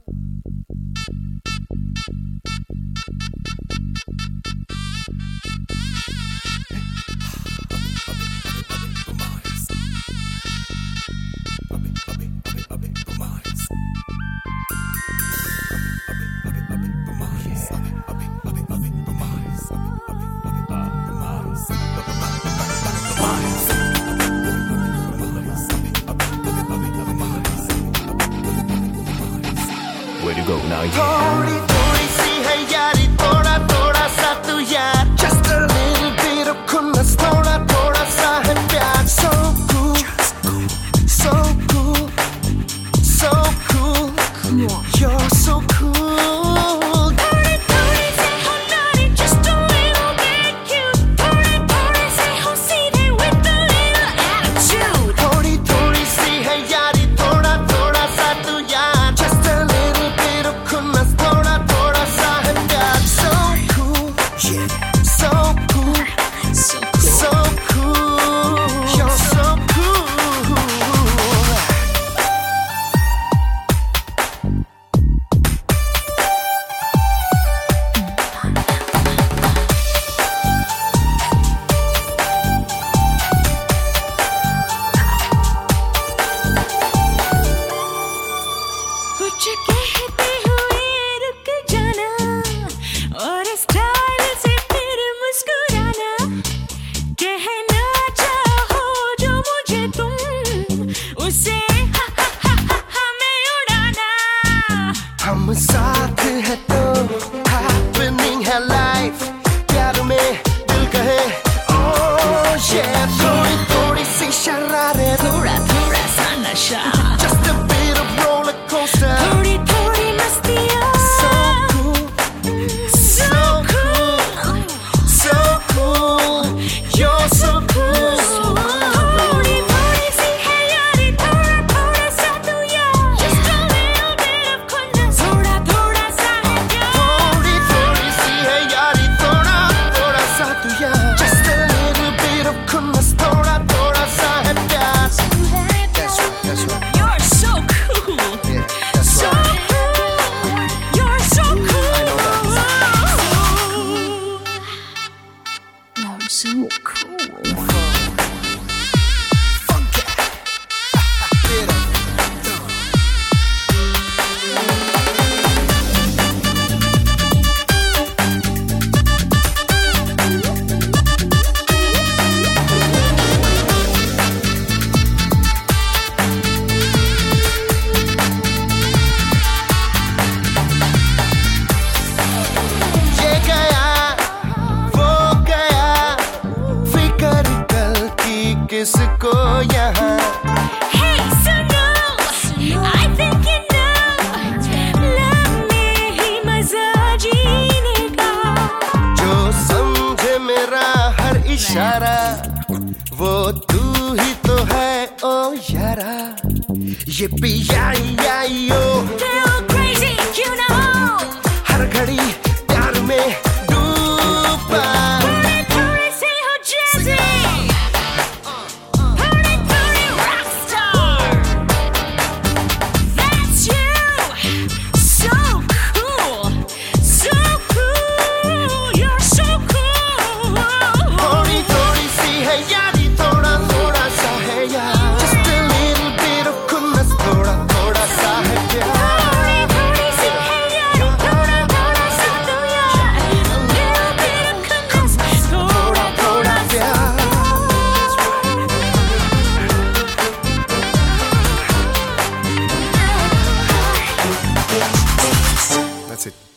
Where to go now? थोड़ी थोड़ी सी है यारी, थोड़ा थोड़ा सा तू यार. Just a little bit of खुन्नस, थोड़ा थोड़ा सा है प्यार. So cool, so cool, so cool. You're so cool. थोड़ी थोड़ी से हो naughty, just a little bit cute. थोड़ी थोड़ी से हो सीधे with a little attitude. थोड़ी थोड़ी सी है यारी, थोड़ा थोड़ा सा तू यार. Just a little bit of खुन्नस, थोड़ा थोड़ा सा है प्यार. So cool, so cool, So cool. so cool. You're so cool. कुछ कहते हुए रुक जाना और स्टाइल से फिर मुस्कुराना. कहना चाहो जो मुझे तुम, उसे हा हा हा हा हा में उड़ाना. हम साथ है तो happening है life. प्यार में दिल कहे oh yeah. थोड़ी थोड़ी सी शरारत, थोड़ा थोड़ा सा नशा, just a bit of roller coaster. थोड़ी थोड़ी मस्तियाँ. So cool, So cool. so cool. You're so cool. थोड़ी थोड़ी सी है यारी, थोड़ा थोड़ा सा तू यार. Just a little bit of खुन्नस, थोड़ा थोड़ा सा है प्यार. थोड़ी थोड़ी सी है यारी, थोड़ा थोड़ा सा तू यार. Just a little bit of खुन्नस, थोड़ा थोड़ा सा है प्यार. That's right. You're so cool. Yeah, that's So right. cool. You're so cool. You're so cool. Funk it. Get up. ये गया, वो गया, फिकर कल की किसको यहाँ. Hey, सुनो, I think you know, love में ही मजा जीने का. जो समझे मेरा हर इशारा, वो तू ही तो है ओ यारा. ये पिया ओ Feel crazy, you know. हर घड़ी प्यार में डूबा. थोड़ी थोड़ी से हो जैसे, थोड़ी थोड़ी rock star. That's you. So cool. So cool. You're so cool. थोड़ी थोड़ी सी है यारी, थोड़ा थोड़ा सा है यार. Just a little bit of खुन्नस, थोड़ा थोड़ा सा है प्यार. थोड़ी थोड़ी सी है यारी, थोड़ा थोड़ा सा तू यार. A little bit of खुन्नस, थोड़ा थोड़ा सा प्यार. That's it.